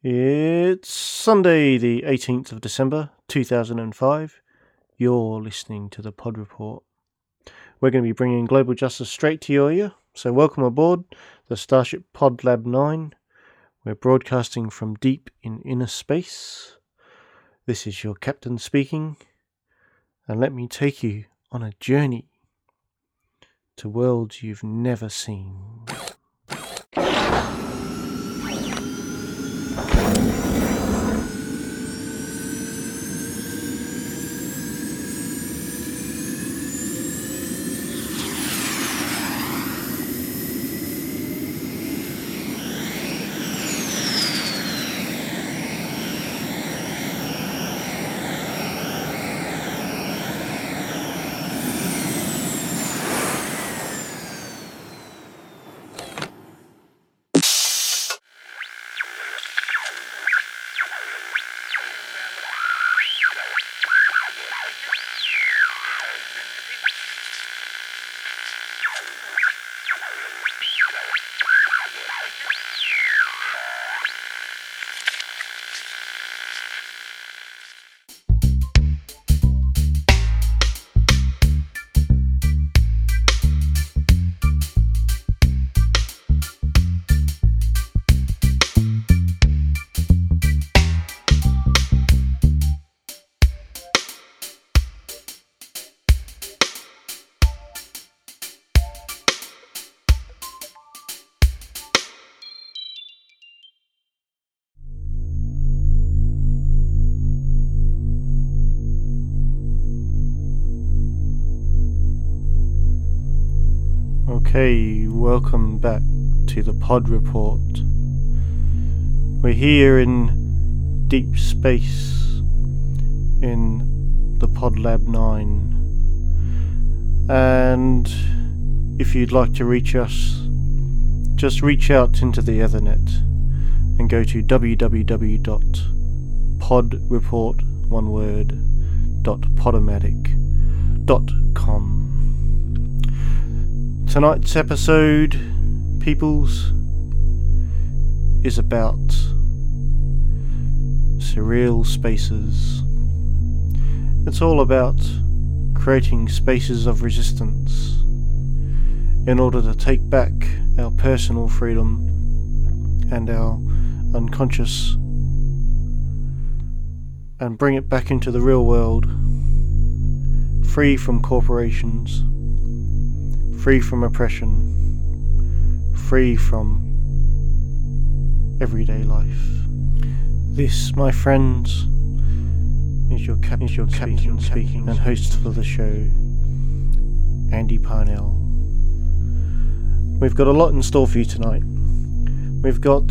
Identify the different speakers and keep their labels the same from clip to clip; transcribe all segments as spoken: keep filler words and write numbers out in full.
Speaker 1: It's Sunday, the eighteenth of December, two thousand five. You're listening to the Pod Report. We're going to be bringing global justice straight to your ear, so welcome aboard the Starship Pod Lab nine. We're broadcasting from deep in inner space. This is your captain speaking, and let me take you on a journey to worlds you've never seen. Okay, welcome back to the Pod Report. We're here in deep space in the Pod Lab nine, and if you'd like to reach us, just reach out into the Ethernet and go to w w w dot podreport, one word, dot podomatic dot com. Tonight's episode, peoples, is about surreal spaces. It's all about creating spaces of resistance in order to take back our personal freedom and our unconscious and bring it back into the real world, free from corporations, free from oppression, free from everyday life. This, my friends, is your, cap- is your captain speaking and host for the show, Andy Parnell. We've got a lot in store for you tonight. We've got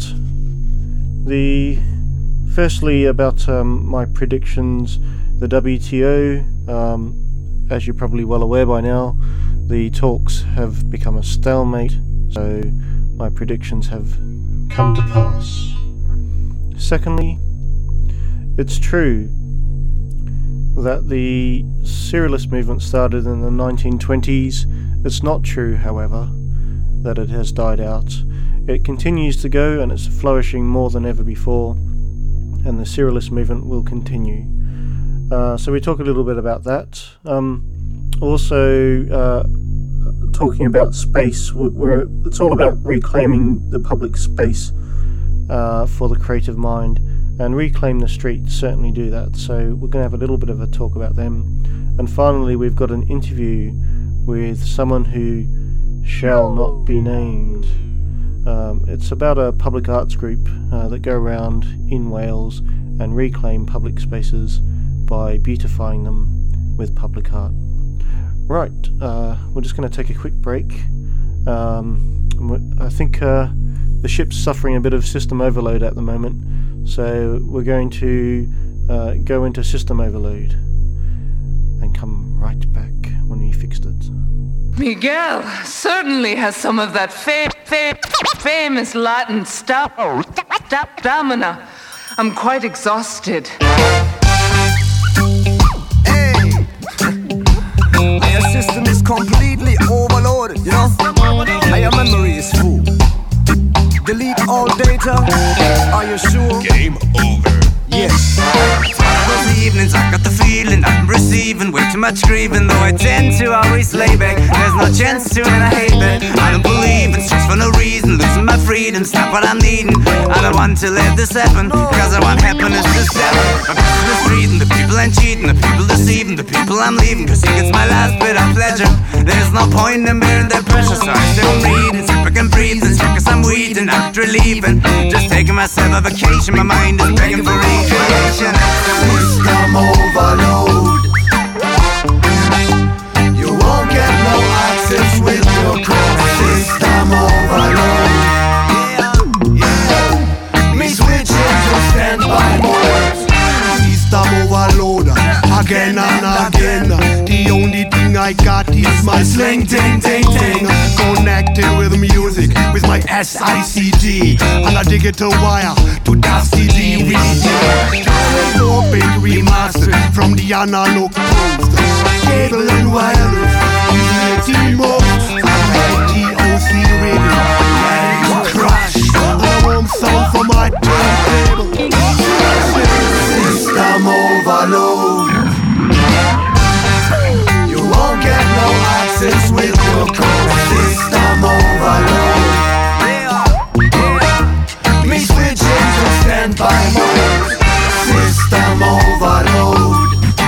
Speaker 1: the, firstly about um, my predictions, the W T O, um, as you're probably well aware by now, the talks have become a stalemate, so my predictions have come to pass. Secondly, it's true that the Serialist movement started in the nineteen twenties. It's not true, however, that it has died out. It continues to go, and it's flourishing more than ever before, and the Serialist movement will continue. Uh, so we talk a little bit about that. Um, Also, uh, talking about space, where it's all about reclaiming the public space uh, for the creative mind, and Reclaim the Street certainly do that. So we're going to have a little bit of a talk about them. And finally, we've got an interview with someone who shall not be named. Um, it's about a public arts group uh, that go around in Wales and reclaim public spaces by beautifying them with public art. Right, uh, we're just going to take a quick break. Um, I think uh, the ship's suffering a bit of system overload at the moment, so we're going to uh, go into system overload and come right back when we fixed it.
Speaker 2: Miguel certainly has some of that fa- fa- famous Latin sta- sta- stamina. I'm quite exhausted.
Speaker 3: Your system is completely overloaded, you know? And your memory is full. delete all data. Are you sure?
Speaker 4: Game over.
Speaker 3: Yes.
Speaker 5: Those evenings I got the feeling I'm receiving way too much grieving, though I tend to always lay back. There's no chance to and I hate that. I don't believe in sex for no reason, losing my freedom's not what I'm needing. I don't want to let this happen, cause I want happiness to happen. My person is reading, the people I'm cheating, the people deceiving, the people I'm leaving, cause it's my last bit of pleasure. There's no point in bearing that pressure, so I still read and sleep and breathe and check cause I'm weeding, not relieving. Just taking myself a vacation, my mind is begging for recreation.
Speaker 3: System overload. You won't get no access with your code. System overload. Yeah, yeah. Me switching to standby mode. System overload. Again and again. The only thing I got is my sling ting ting ting. Connected with music with my S I C D and a digital wire to that C D we did. Orbit remastered from the analog post. Cable and wireless using a T-Mode and T O C radio. Let it crash. And I want sound for my turntable. System overload. You won't get no access with your code. System overload. Me switching to standby mode. System overload.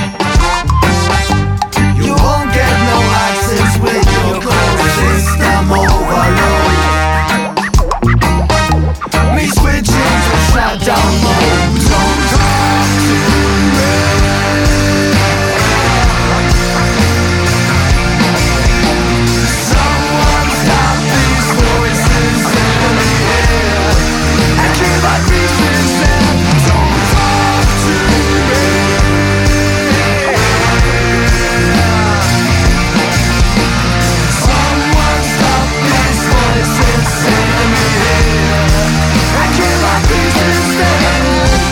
Speaker 3: You won't get no access with your code. System overload. Me switching to shutdown mode. Don't talk to me. Someone stop these voices in the air and keep my pieces in. Don't talk to me. Someone stop these voices in the air and keep my pieces in.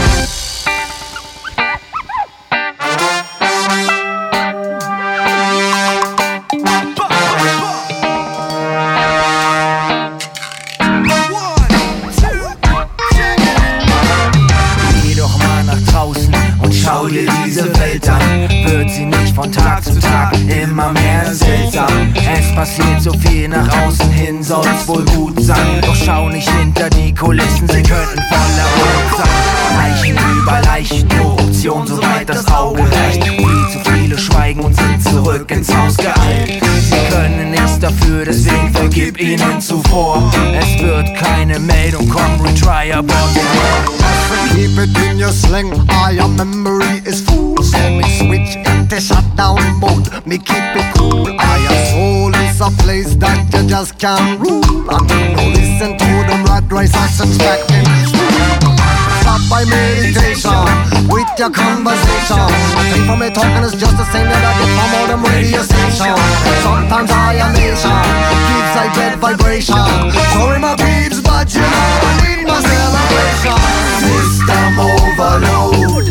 Speaker 6: Geh doch mal nach draußen und schau dir diese Welt an. Wird sie nicht von Tag zu Tag immer mehr seltsam? Es passiert so viel nach außen hin, soll's wohl gut sein. Doch schau nicht hinter die Kulissen, sie könnten voller Mord sein. Leichen über Leichen, Korruption, soweit das Auge reicht. Viel zu viele schweigen und sind zurück ins Haus geeilt. Sie können nichts dafür, deswegen vergib ihnen zuvor. Es wird keine Meldung kommen, retry about the war.
Speaker 3: Keep it in your sling, ah, your memory is full. So me switch into shutdown mode, me keep it cool. Ah, your soul is a place that you just can't rule. I mean, no listen to them rat race assassins back in school. Stop by meditation with your conversation. I think from me talking is just the same that I get from all them radio stations. Sometimes I am nation keeps a bad vibration. Sorry my peeps, but you know I need my celebration. System overload.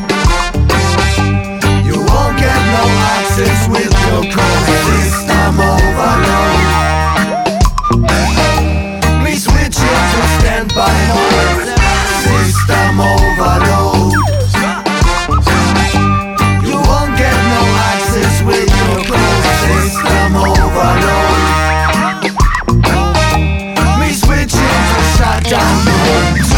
Speaker 3: You won't get no access with your code. System overload. Me switching to standby mode. System overload. You won't get no access with your code. System overload. Me switching to shutdown mode.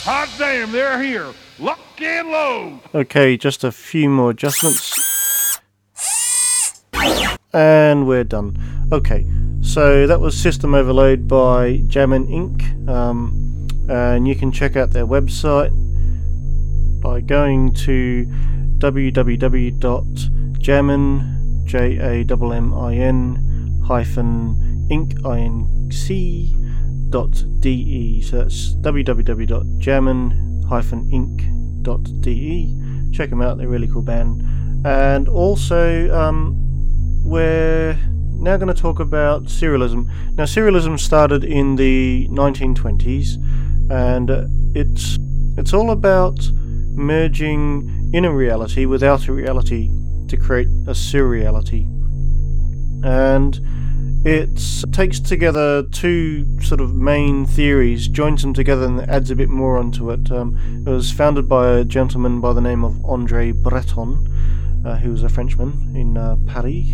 Speaker 4: Hot damn, they're here. Lock and load.
Speaker 1: Okay, just a few more adjustments. And we're done. Okay, so that was System Overload by Jammin' Incorporated. Um, and you can check out their website by going to w w w dot jammin, J A M M I N, hyphen inc, I N C, dot D E. So that's w w w dot jammin dash inc dot d e. Check them out, they're a really cool band. And also, um, we're now going to talk about serialism. Now, serialism started in the nineteen twenties, and uh, it's it's all about merging inner reality with outer reality to create a surreality. And it takes together two sort of main theories, joins them together and adds a bit more onto it. Um, it was founded by a gentleman by the name of André Breton, uh, who was a Frenchman in uh, Paris,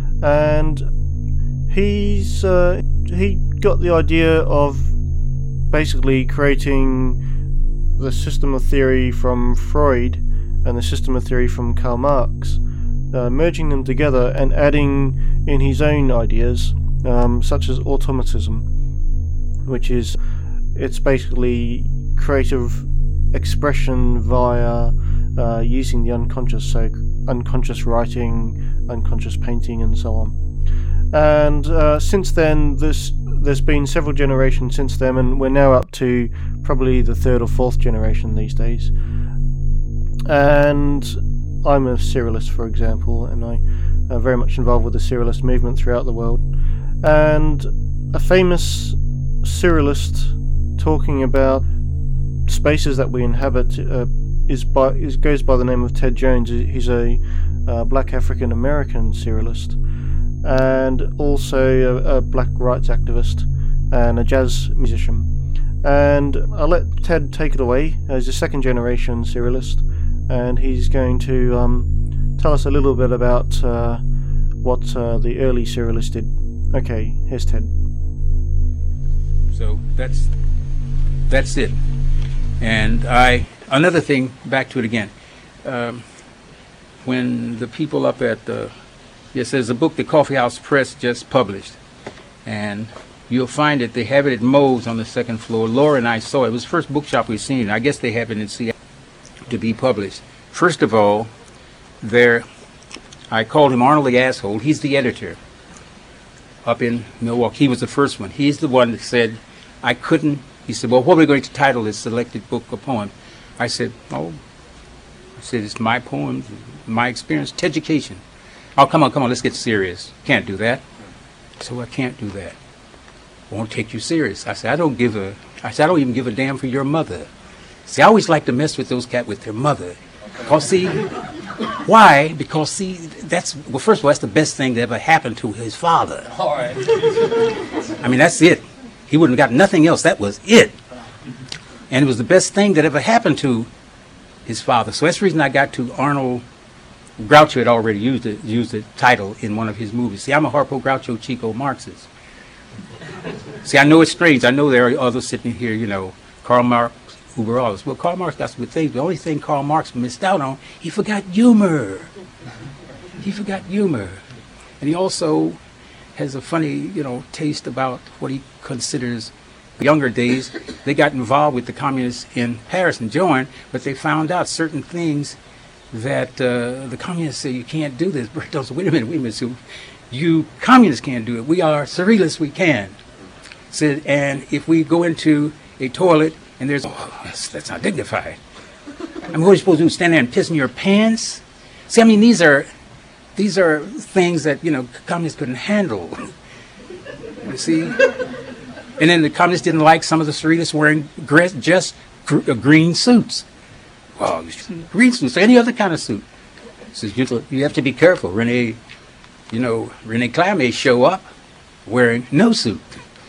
Speaker 1: and he's uh, he got the idea of basically creating the system of theory from Freud and the system of theory from Karl Marx, uh, merging them together and adding in his own ideas, um, such as automatism, which is it's basically creative expression via uh, using the unconscious, so unconscious writing, unconscious painting, and so on. And uh, since then, this there's been several generations since then, and we're now up to probably the third or fourth generation these days. And I'm a serialist, for example, and I am very much involved with the serialist movement throughout the world. And a famous serialist talking about spaces that we inhabit uh, is by is goes by the name of Ted Jones. He's a uh, black African American serialist, and also a, a black rights activist and a jazz musician. And I'll let Ted take it away as a second generation serialist, and he's going to um, tell us a little bit about uh, what uh, the early serialists did. Okay, here's Ted.
Speaker 7: So that's that's it. And I another thing, back to it again. Um, when the people up at the yes, there's a book the Coffee House Press just published, and you'll find it. They have it at Moe's on the second floor. Laura and I saw it. It was the first bookshop we've seen. I guess they have it in Seattle to be published. First of all, there, I called him Arnold the Asshole. He's the editor up in Milwaukee. He was the first one. He's the one that said, I couldn't. He said, well, what are we going to title this selected book or poem? I said, oh, I said, it's my poem, my experience, Teducation. Oh, come on, come on, let's get serious. Can't do that. So I can't do that. Won't take you serious. I said, I don't give a, I said, I don't even give a damn for your mother. See, I always like to mess with those cats with their mother. Because, see, why? Because, see, that's, well, first of all, that's the best thing that ever happened to his father. All right. I mean, that's it. He wouldn't have got nothing else. That was it. And it was the best thing that ever happened to his father. So that's the reason I got to Arnold. Groucho had already used it, used the title in one of his movies. See, I'm a Harpo Groucho Chico Marxist. See, I know it's strange. I know there are others sitting here, you know, Karl Marx, Uber Alles. Well, Karl Marx got some good things. The only thing Karl Marx missed out on, he forgot humor. He forgot humor. And he also has a funny, you know, taste about what he considers younger days. They got involved with the communists in Paris and joined, but they found out certain things that uh, the communists say, you can't do this. Breton said, wait a minute, wait a minute. So you communists can't do it. We are surrealists, we can. Said, and if we go into a toilet and there's, oh, that's, that's not dignified. I mean, what are you supposed to do, stand there and piss in your pants? See, I mean, these are, these are things that, you know, communists couldn't handle. You see? And then the communists didn't like some of the surrealists wearing just gr- green suits. Well, green suits, or any other kind of suit. Says you, you have to be careful. Rene, you know, Rene Clair may show up wearing no suit.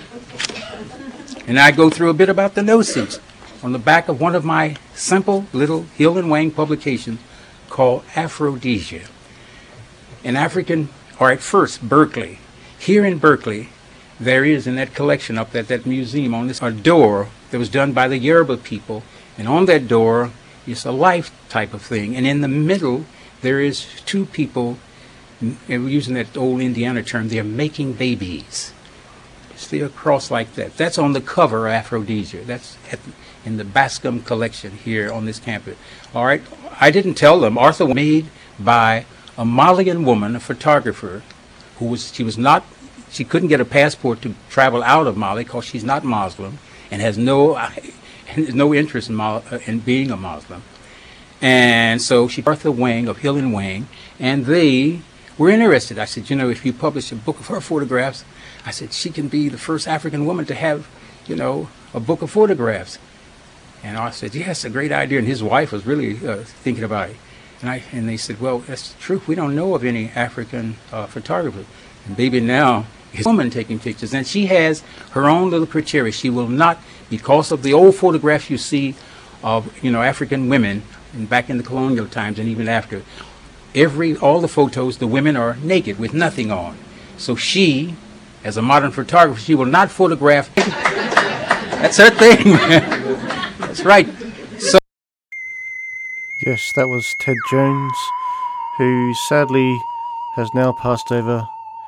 Speaker 7: And I go through a bit about the no suits on the back of one of my simple little Hill and Wang publications called Aphrodisia. An African, or at first Berkeley. Here in Berkeley, there is in that collection up at that museum on this a door that was done by the Yoruba people, And on that door is a life type of thing. And in the middle, there is two people, and we're using that old Indiana term, they're making babies. See a cross like that. That's on the cover of Aphrodisia. That's at, in the Bascom collection here on this campus. All right. I didn't tell them. Arthur was made by a Malian woman, a photographer, who was, she was not, she couldn't get a passport to travel out of Mali because she's not Muslim and has no, no interest in, Mal, in being a Muslim. And so she, Arthur Wang of Hill and Wang, and they were interested. I said, you know, if you publish a book of her photographs, I said, she can be the first African woman to have, you know, a book of photographs. And I said, yes, a great idea. And his wife was really uh, thinking about it. And I and they said, well, that's true. We don't know of any African uh, photographers. And baby, now is a woman taking pictures. And she has her own little criteria. She will not, because of the old photographs you see of, you know, African women and back in the colonial times and even after, every, all the photos, the women are naked with nothing on. So she, as a modern photographer, she will not photograph. That's her thing, man. That's right. So
Speaker 1: Yes, that was Ted Jones, who sadly has now passed over.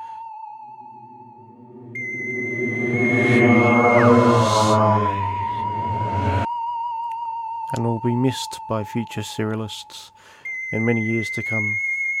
Speaker 1: And will be missed by future serialists in many years to come.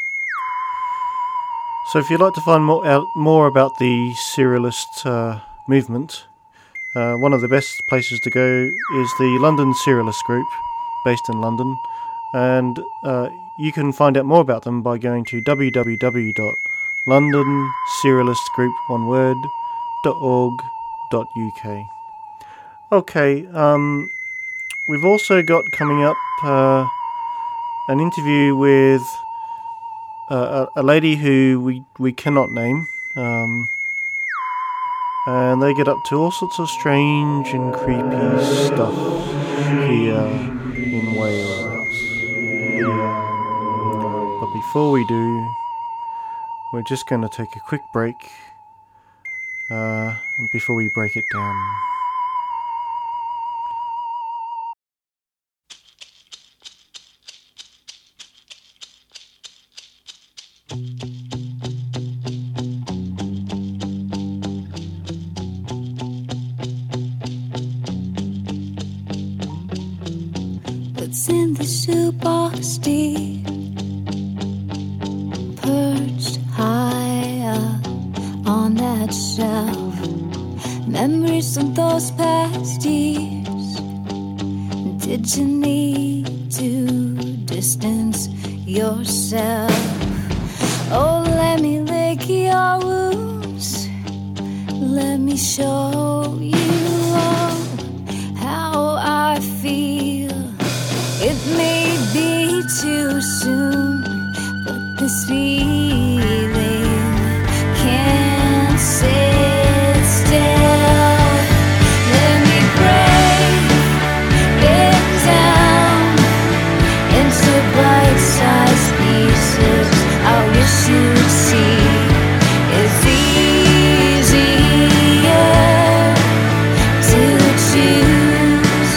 Speaker 1: So if you'd like to find more out more about the serialist uh, movement, uh, one of the best places to go is the London Serialist Group, based in London, and uh, you can find out more about them by going to w w w dot london serialist group one word dot org dot u k. Okay, um, we've also got coming up uh, an interview with Uh, a, a lady who we, we cannot name, um, and they get up to all sorts of strange and creepy stuff here in Wales. But before we do, we're just going to take a quick break uh, before we break it down.
Speaker 8: What's in the shoebox deep, perched high up on that shelf? Memories of those past years. Did you need to distance yourself? Oh, let me lick your wounds. Let me show you all how I feel. It may be too soon, but this feeling can't sit still. Let me break it down into bite-sized pieces. I wish you'd see it's easier to choose.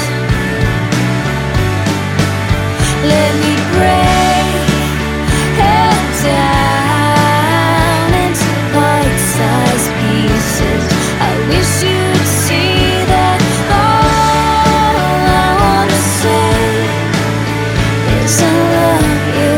Speaker 8: Let me break it down into bite-sized pieces. I wish you'd see that all I wanna say is I love you.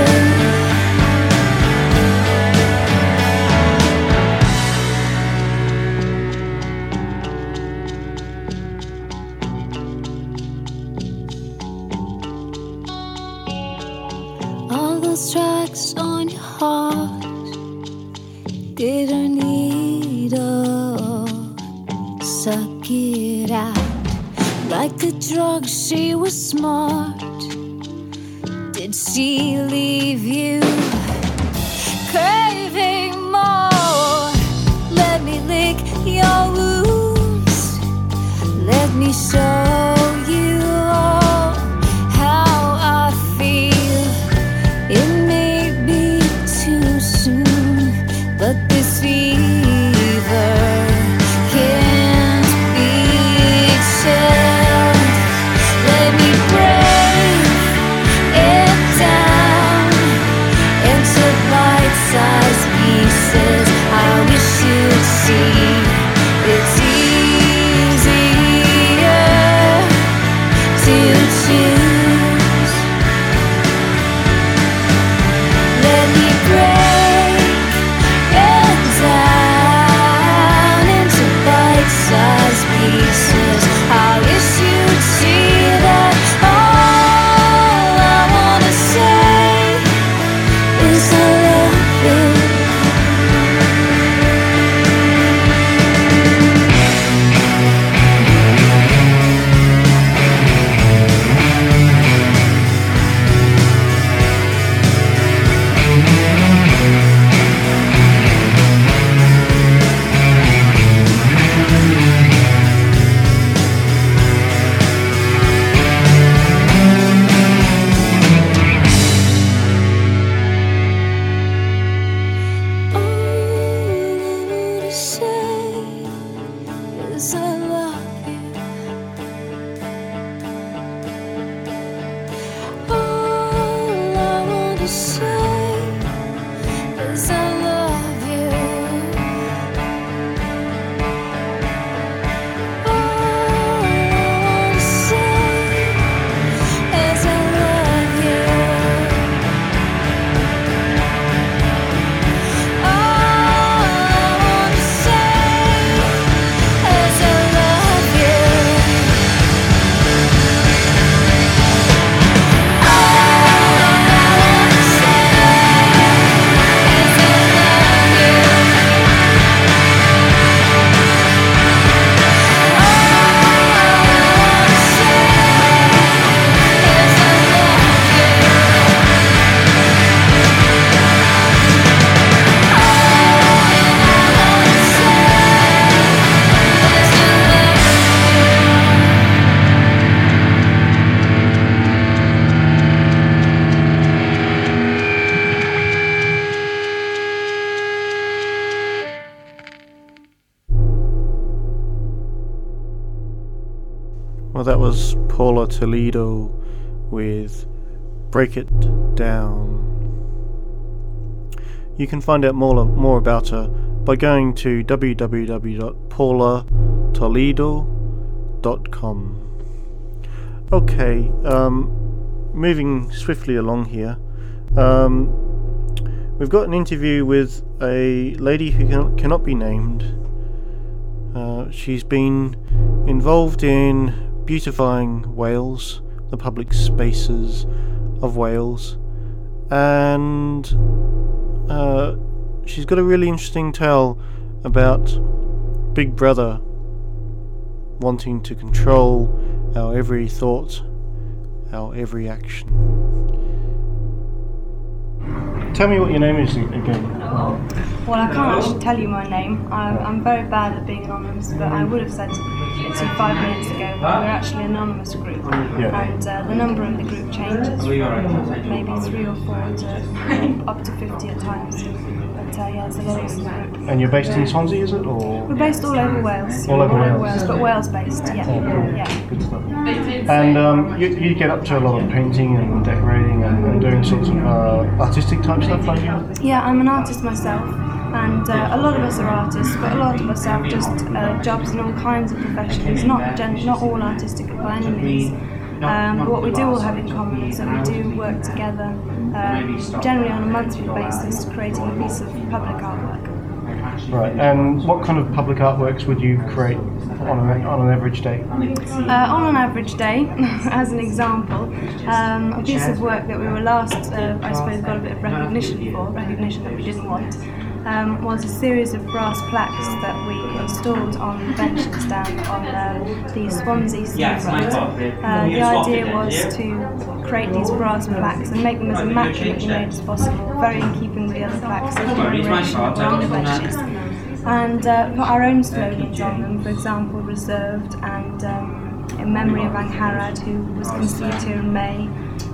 Speaker 8: All those tracks on your heart didn't need all. Suck it out like a drug. She was smart. Did she leave you craving more? Let me lick your wounds. Let me show you all how I feel. It may be too soon, but this fever can't be chilled. Let me break
Speaker 1: that was Paula Toledo with Break It Down. You can find out more, more about her by going to w w w dot paula toledo dot com. Okay, um, moving swiftly along here. Um, we've got an interview with a lady who can, cannot be named. Uh, she's been involved in beautifying Wales, the public spaces of Wales, and uh, she's got a really interesting tale about Big Brother wanting to control our every thought, our every action. Tell me what your name is again.
Speaker 9: Well, I can't actually tell you my name. I'm, I'm very bad at being anonymous, but I would have said to you five minutes ago that we're actually an anonymous group.
Speaker 1: Yeah.
Speaker 9: And uh, the number in the group changes from maybe three or four to up to fifty at times. But uh, yeah, there's a lot of us in the group.
Speaker 1: And you're based in Swansea, is it? Or
Speaker 9: We're based all over Wales.
Speaker 1: All over Wales.
Speaker 9: but Wales based, yeah.
Speaker 1: Oh, cool.
Speaker 9: yeah.
Speaker 1: Good stuff. And um, you, you get up to a lot of painting and decorating and, and doing sorts of uh, artistic type stuff, like you?
Speaker 9: Yeah, I'm an artist myself. And uh, a lot of us are artists, but a lot of us have just uh, jobs in all kinds of professions, not gen- not all artistic by any means. Um, but what we do all have in common is that we do work together, um, generally on a monthly basis, creating a piece of public artwork.
Speaker 1: Right, and what kind of public artworks would you create on an, on an average day?
Speaker 9: Uh, on an average day, as an example, um, a piece of work that we were last, uh, I suppose, got a bit of recognition for, recognition that we didn't want, Um, was a series of brass plaques that we installed on benches down on uh, the Swansea seafront. Uh, the idea was to create these brass plaques and make them as immaculately made as possible, very in keeping with the other plaques in commemoration that were on the benches. And uh, put our own slogans on them, for example, reserved and um, in memory of Angharad, who was conceived here in May.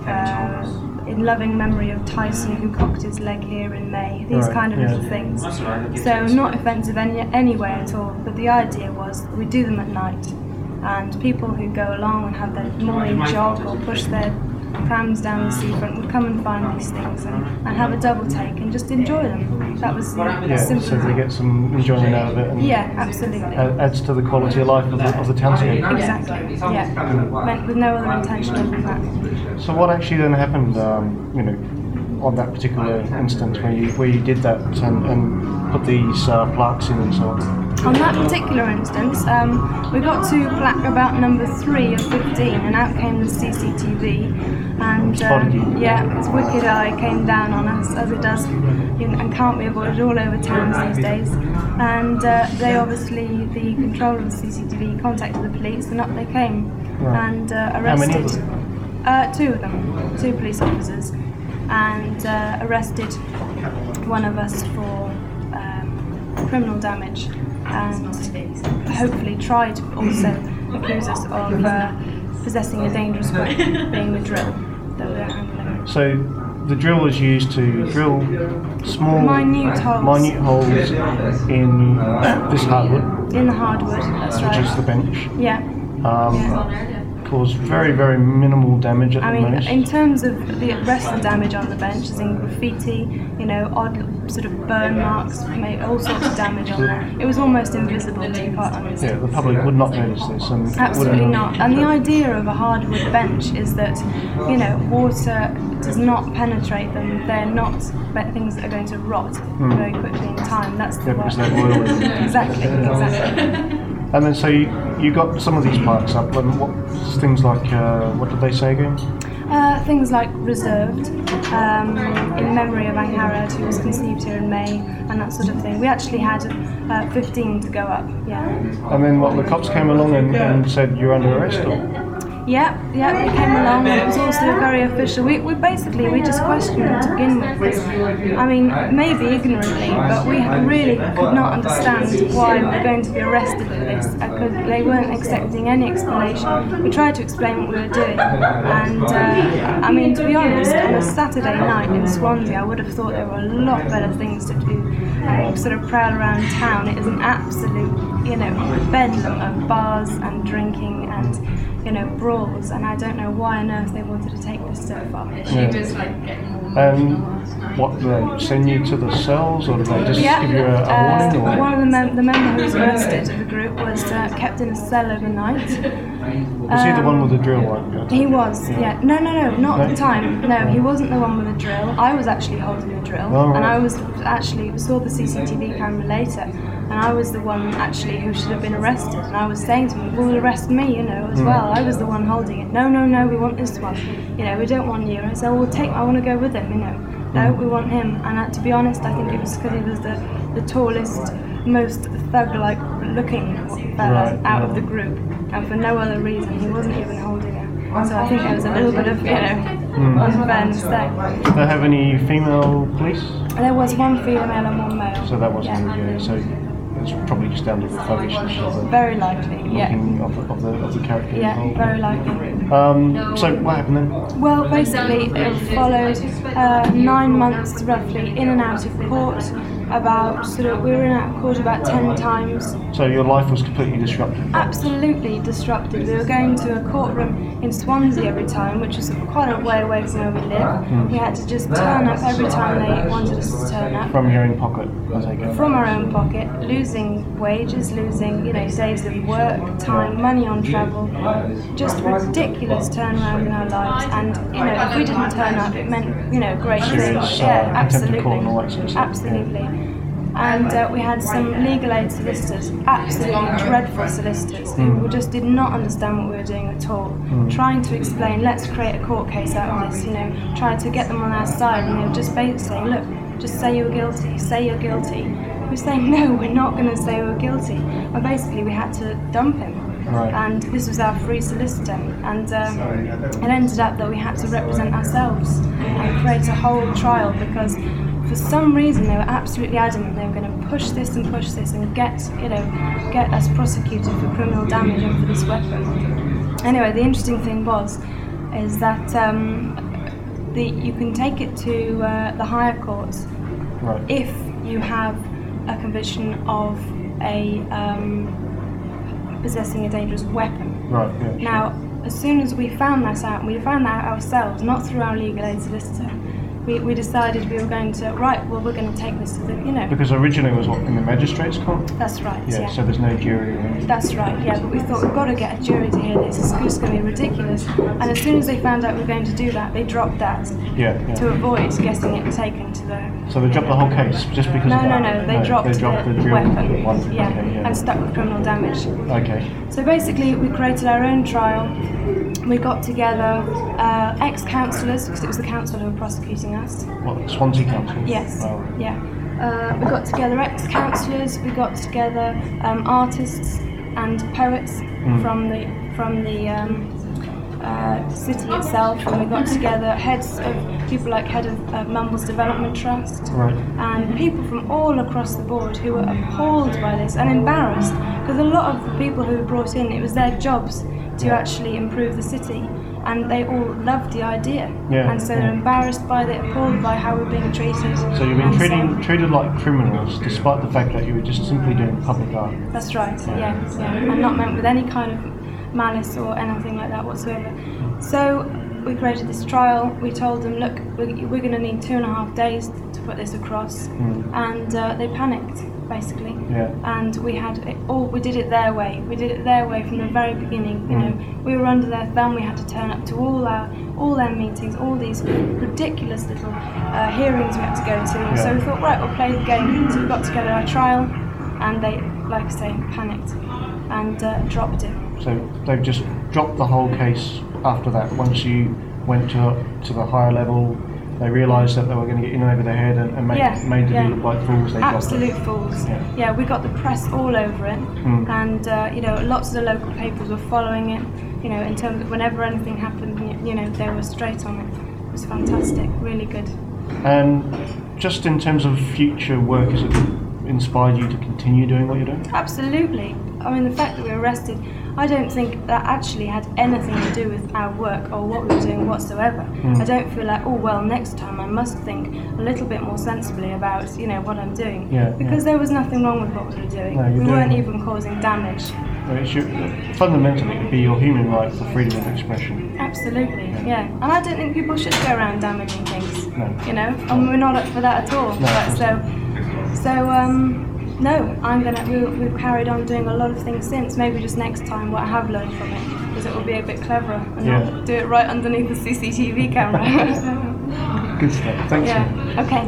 Speaker 9: Uh, in loving memory of Tyson, who cocked his leg here in May, these
Speaker 1: right,
Speaker 9: kind of
Speaker 1: yeah.
Speaker 9: little things. So not offensive any, anyway at all, but the idea was we do them at night, and people who go along and have their morning jog or push their prams down the seafront would come and find these things and, and have a double take and just enjoy them. That was the
Speaker 1: Yeah,
Speaker 9: simple
Speaker 1: so they get some enjoyment out of it, and
Speaker 9: Yeah, absolutely.
Speaker 1: a- adds to the quality of life of the, of the townscape.
Speaker 9: Exactly, yeah. Meant with no other intention other than that.
Speaker 1: So what actually then happened, um, you know, on that particular instance where you where you did that and, and put these uh, plaques in and so on?
Speaker 9: On that particular instance, um, we got to plaque about number three of fifteen, and out came the C C T V, and
Speaker 1: Spotted you.
Speaker 9: um, yeah, its wicked eye came down on us, as it does, you know, and can't be avoided all over towns these days. And uh, they obviously, the controller of the C C T V contacted the police, and up they came,
Speaker 1: Right.
Speaker 9: and uh,
Speaker 1: How many
Speaker 9: arrested
Speaker 1: of them?
Speaker 9: Uh, two of them, two police officers, and uh, arrested one of us for um, criminal damage, and hopefully tried to also accuse us of uh, possessing a dangerous weapon, being the drill that we were handling.
Speaker 1: So the drill was used to drill small,
Speaker 9: Minute holes.
Speaker 1: minute holes in this hardwood,
Speaker 9: In the hardwood, that's
Speaker 1: which is
Speaker 9: right.
Speaker 1: the bench.
Speaker 9: Yeah.
Speaker 1: Um,
Speaker 9: yeah.
Speaker 1: Caused very, very minimal damage at
Speaker 9: I
Speaker 1: the
Speaker 9: mean,
Speaker 1: most.
Speaker 9: in terms of the rest of the damage on the bench, as in graffiti, you know, odd sort of burn marks, made all sorts of damage on there. It was almost invisible, to be quite honest.
Speaker 1: Yeah, the public would not notice this. And
Speaker 9: Absolutely
Speaker 1: wouldn't-
Speaker 9: not. And the idea of a hardwood bench is that, you know, water does not penetrate them. They're not be- things that are going to rot very quickly in time. That's the
Speaker 1: Yeah, because
Speaker 9: word.
Speaker 1: they're oily.
Speaker 9: Exactly, exactly.
Speaker 1: And then so you, you got some of these plaques up, and what things like, uh, what did they say again?
Speaker 9: Uh, things like reserved, um, in memory of Angharad, who was conceived here in May, and that sort of thing. We actually had uh, fifteen to go up, yeah.
Speaker 1: And then what, the cops came along and, and said you're under arrest? Or?
Speaker 9: Yeah, yeah, they came along, and it was all sort of very official. We, we basically, we just questioned them to begin with. Because, I mean, maybe ignorantly, but we really could not understand why we were going to be arrested for this, because they weren't accepting any explanation. We tried to explain what we were doing, and uh, I mean, to be honest, on a Saturday night in Swansea, I would have thought there were a lot better things to do. And sort of prowl around town, it is an absolute, you know, bedlam of bars and drinking and, you know, brawls, and I don't know why on earth they wanted to take this so far.
Speaker 1: Yeah. Um, what, do they send you to the cells, or do they just
Speaker 9: yeah.
Speaker 1: give you a, a
Speaker 9: uh,
Speaker 1: warning? Or?
Speaker 9: One of the, mem- the member who was arrested of the group was uh, kept in a cell overnight.
Speaker 1: Was um, he the one with the drill one?
Speaker 9: He was, yeah. No, no, no, not no? at the time. No, he wasn't the one with the drill. I was actually holding the drill, oh, right. and I was actually saw the C C T V camera later, and I was the one actually who should have been arrested. And I was saying to him, "Well, arrest me, you know, as mm. well. I was the one holding it. No, no, no, we want this one. You know, we don't want you." And I said, "Well, take. I want to go with him. You know, no, we want him." And uh, to be honest, I think it was because he was the the tallest, most thug-like looking fella right, out yeah. of the group, and for no other reason. He wasn't even holding her. So I think there was a little bit of, you know, mm. unfairness there.
Speaker 1: Did they have any female police?
Speaker 9: There was one female and one male.
Speaker 1: So that wasn't
Speaker 9: yeah.
Speaker 1: yeah, so it's probably just down to the thuggishness of the
Speaker 9: very likely, yeah.
Speaker 1: Of the, of the of the character.
Speaker 9: Yeah,
Speaker 1: involved.
Speaker 9: very likely.
Speaker 1: Um, so what happened then?
Speaker 9: Well, basically it followed uh, nine months roughly in and out of court. About sort of, we were in and out of court about ten times.
Speaker 1: So your life was completely disrupted?
Speaker 9: Absolutely disrupted. We were going to a courtroom in Swansea every time, which was quite a way away from where we live. Mm. We had to just turn up every time they wanted us to turn up.
Speaker 1: From your own pocket, as I go.
Speaker 9: From our own pocket, losing wages, losing, you know, days of work, time, money on travel. Just ridiculous turnaround in our lives. And, you know, if we didn't turn up, it meant, you know, great things. Yeah, absolutely. Absolutely. And uh, we had some legal aid solicitors, absolutely dreadful solicitors, who mm. just did not understand what we were doing at all. Mm. Trying to explain, let's create a court case out of this, you know, trying to get them on our side, and they were just basically saying, look, just say you're guilty, say you're guilty. We were saying, no, we're not going to say we're guilty. And basically we had to dump him. Right. And this was our free solicitor, and um, it ended up that we had to represent ourselves and create a whole trial, because for some reason they were absolutely adamant they were going to push this and push this and get, you know, get us prosecuted for criminal damage and for this weapon. Anyway, the interesting thing was, is that um, the you can take it to uh, the higher courts right. if you have a conviction of a um, possessing a dangerous weapon.
Speaker 1: Right. Yeah,
Speaker 9: now,
Speaker 1: sure.
Speaker 9: As soon as we found that out, and we found that out ourselves, not through our legal aid solicitor. We, we decided we were going to, right, well, we're going to take this to the, you know.
Speaker 1: Because originally it was what, in the magistrates' court?
Speaker 9: That's right,
Speaker 1: yeah.
Speaker 9: yeah.
Speaker 1: So there's no jury or anything?
Speaker 9: That's right, yeah, but we thought we've got to get a jury to hear this, it's just going to be ridiculous. And as soon as they found out we were going to do that, they dropped that
Speaker 1: yeah, yeah.
Speaker 9: to avoid getting it taken to the...
Speaker 1: So they dropped the whole case just because
Speaker 9: no,
Speaker 1: of that?
Speaker 9: No, no, they
Speaker 1: no,
Speaker 9: dropped,
Speaker 1: they dropped
Speaker 9: the,
Speaker 1: the,
Speaker 9: the weapon,
Speaker 1: one.
Speaker 9: Yeah,
Speaker 1: okay, yeah,
Speaker 9: and stuck with criminal damage.
Speaker 1: Okay.
Speaker 9: So basically we created our own trial. We got together uh, ex-councillors, because it was the council who were prosecuting us.
Speaker 1: What, Swansea Council?
Speaker 9: Yes,
Speaker 1: oh.
Speaker 9: yeah. Uh, we got together ex-councillors, we got together um, artists and poets mm. from the from the um, uh, city itself, and we got together heads of people like head of uh, Mumbles Development Trust,
Speaker 1: right.
Speaker 9: and people from all across the board who were appalled by this and embarrassed, because a lot of the people who were brought in, it was their jobs to yeah. actually improve the city, and they all loved the idea,
Speaker 1: yeah,
Speaker 9: and so
Speaker 1: yeah.
Speaker 9: they're embarrassed by it, appalled by how we're being treated.
Speaker 1: So you've been treated, so, treated like criminals, despite the fact that you were just simply doing public art.
Speaker 9: That's right, yeah, yeah, yeah. and not meant with any kind of malice or anything like that whatsoever. So we created this trial. We told them, look, we're, we're going to need two and a half days to put this across, mm. and uh, they panicked. Basically,
Speaker 1: yeah.
Speaker 9: and we had it all. We did it their way. We did it their way from the very beginning. You mm. know, we were under their thumb. We had to turn up to all our, all their meetings, all these ridiculous little uh, hearings we had to go to. Yeah. So we thought, right, we'll play the game. So we got together our trial, and they, like I say, panicked and uh, dropped it.
Speaker 1: So they've just dropped the whole case after that. Once you went to to the higher level, they realised that they were going to get in over their head and, and make,
Speaker 9: yeah,
Speaker 1: made them
Speaker 9: yeah.
Speaker 1: look like fools. They
Speaker 9: Absolute fools.
Speaker 1: Yeah.
Speaker 9: yeah, we got the press all over it,
Speaker 1: mm.
Speaker 9: and uh, you know, lots of the local papers were following it. You know, in terms of whenever anything happened, you know, they were straight on it. It was fantastic, really good.
Speaker 1: And just in terms of future work, has it inspired you to continue doing what you're doing?
Speaker 9: Absolutely. I mean, the fact that we were arrested, I don't think that actually had anything to do with our work or what we were doing whatsoever. Mm. I don't feel like, oh well, next time I must think a little bit more sensibly about, you know, what I'm doing.
Speaker 1: Yeah,
Speaker 9: because
Speaker 1: yeah.
Speaker 9: there was nothing wrong with what we were doing.
Speaker 1: No,
Speaker 9: we
Speaker 1: doing
Speaker 9: weren't even causing damage.
Speaker 1: No, it's your, fundamentally, it would be your human right for freedom of expression.
Speaker 9: Absolutely, yeah.
Speaker 1: yeah.
Speaker 9: And I don't think people should go around damaging things.
Speaker 1: No.
Speaker 9: You know, and we're not up for that at all.
Speaker 1: No,
Speaker 9: but so, so um. No, I'm gonna. We, we've carried on doing a lot of things since. Maybe just next time, what I have learned from it, because it will be a bit cleverer and
Speaker 1: yeah.
Speaker 9: not do it right underneath the C C T V camera.
Speaker 1: Good stuff. Thanks.
Speaker 9: Yeah. Okay.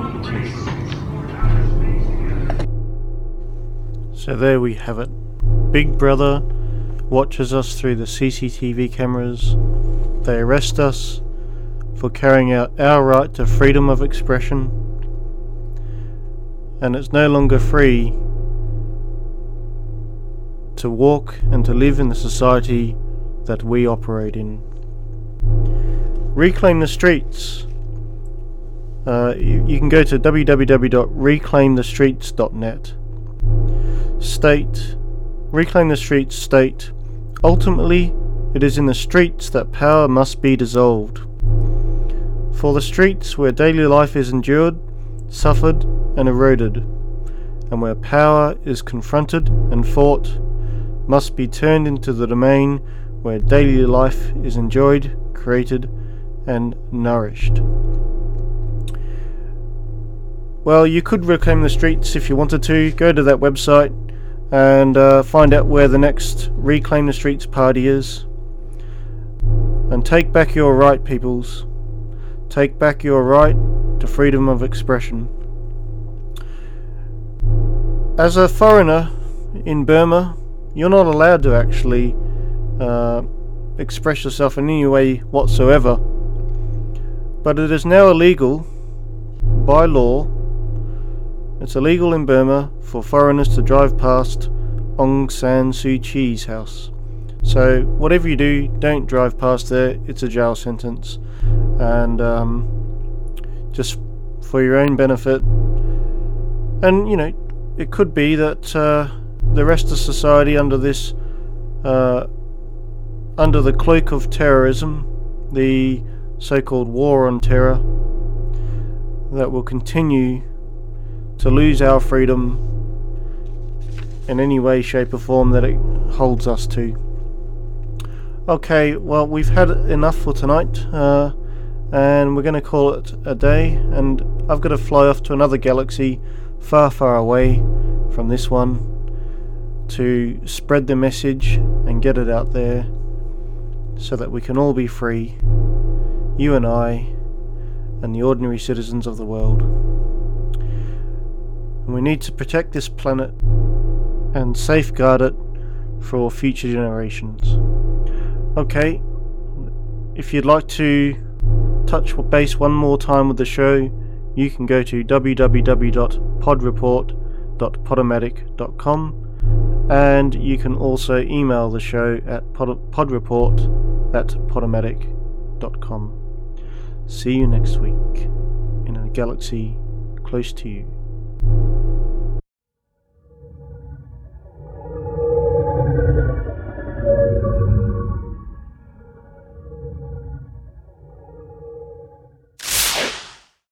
Speaker 1: So there we have it. Big Brother watches us through the C C T V cameras. They arrest us for carrying out our right to freedom of expression. And it's no longer free to walk and to live in the society that we operate in. Reclaim the Streets. Uh, you, you can go to w w w dot reclaim the streets dot net. State, Reclaim the Streets state, ultimately it is in the streets that power must be dissolved. For the streets where daily life is endured, suffered and eroded, and where power is confronted and fought, must be turned into the domain where daily life is enjoyed, created and nourished. Well, you could reclaim the streets if you wanted to. Go to that website and uh, find out where the next Reclaim the Streets party is, and take back your right, peoples. Take back your right to freedom of expression. As a foreigner in Burma, you're not allowed to actually uh, express yourself in any way whatsoever. But it is now illegal, by law, it's illegal in Burma for foreigners to drive past Aung San Suu Kyi's house. So whatever you do, don't drive past there, it's a jail sentence. And um, just for your own benefit. And, you know, it could be that uh, the rest of society, under this, uh, under the cloak of terrorism, the so-called war on terror, that will continue to lose our freedom in any way, shape or form that it holds us to. Okay, well, we've had enough for tonight, uh, and we're going to call it a day, and I've got to fly off to another galaxy far, far away from this one to spread the message and get it out there so that we can all be free, you and I and the ordinary citizens of the world. And we need to protect this planet and safeguard it for future generations. Okay, if you'd like to touch base one more time with the show, you can go to w w w dot pod report dot podomatic dot com, and you can also email the show at pod- podreport at podomatic dot com. See you next week in a galaxy close to you.